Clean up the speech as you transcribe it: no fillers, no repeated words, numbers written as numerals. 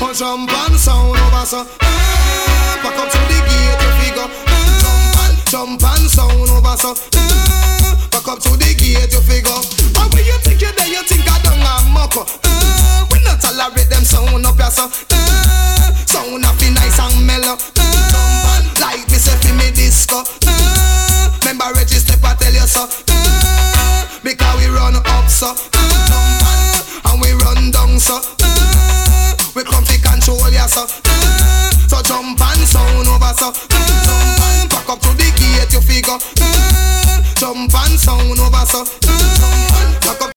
So jump and sound over so. Back up to the gate you figure. Jump and sound over so. Back up to the gate you figure. And when you think you're there, you think I don't have muck. We not tolerate them sound up here so. Sound up be nice and mellow. Like me say fi me disco. Remember Reggie step I tell you so. Because we run up so. And we run down so. We come to control ya so. So jump and sound over so. Back up to the gate you figure. Jump and sound over so. Back up